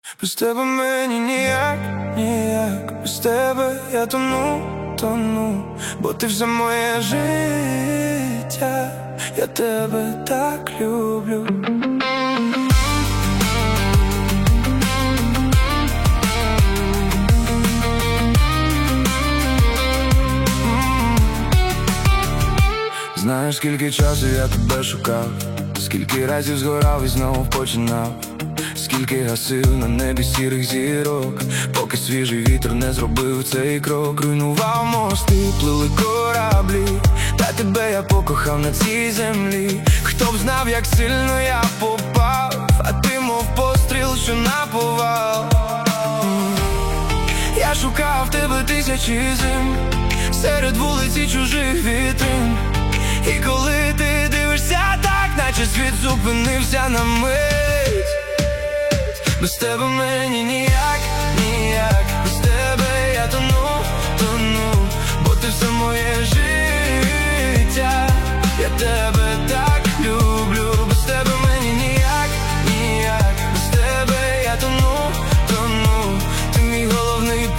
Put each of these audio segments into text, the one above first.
Без тебе мені ніяк, ніяк. Без тебе я тону, тону. Бо ти все моє життя. Я тебе так люблю. Знаєш, скільки часу я тебе шукав, скільки разів згорав і знову починав, скільки гасив на небі сірих зірок, поки свіжий вітер не зробив цей крок. Руйнував мости, плили кораблі, та тебе я покохав на цій землі. Хто б знав, як сильно я попав, а ти мов постріл, що наповал. Я шукав тебе тисячі зим, серед вулиці чужих вітрин. І коли ти дивишся так, наче світ зупинився на мить. Без тебе мені ніяк, ніяк. Без тебе я тону, тону. Бо ти все моє життя. Я тебе так люблю. Без тебе мені ніяк, ніяк. Без тебе я тону, тону. Ти мій головний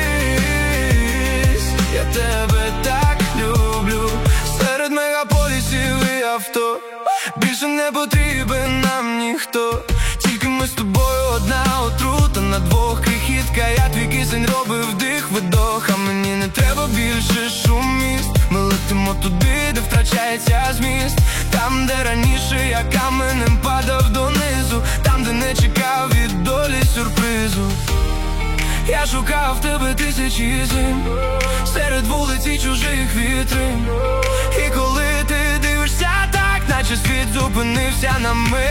приз. Я тебе так люблю. Серед мегаполісів і авто більше не потрібен нам ніхто. Тільки ми з тобою одна отрута на двох. Крихітка, я твій кисень робив вдих, видох. А мені не треба більше шум міст. Ми летимо туди, де втрачається зміст. Там, де раніше я каменем падав донизу. Там, де не чекав від долі сюрпризу. Я шукав тебе тисячі зим, серед вулиці чужих вітрин. І коли ти дивишся так, наче світ зупинився на мить.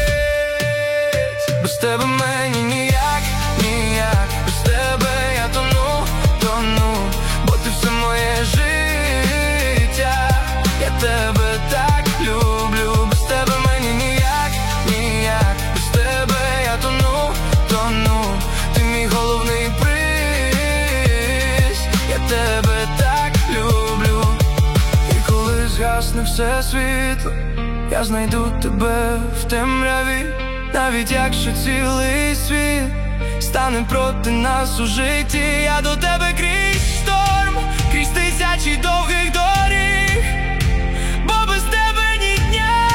Без тебе мені ніяк, ніяк. Без тебе я тону, тону. Бо ти все моє життя. Я тебе так люблю. Без тебе мені ніяк, ніяк. Без тебе я тону, тону. Ти мій головний приз. Я тебе так люблю. І коли згасне все світло, я знайду тебе в темряві. Навіть якщо цілий світ стане проти нас у житті, я до тебе крізь шторм, крізь тисячі довгих доріг. Бо без тебе ні дня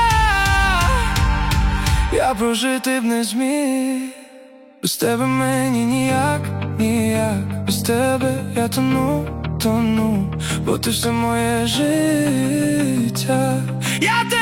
я прожити б не зміг. Без тебе мені ніяк, ніяк. Без тебе я тону, тону. Бо ти все моє життя. Я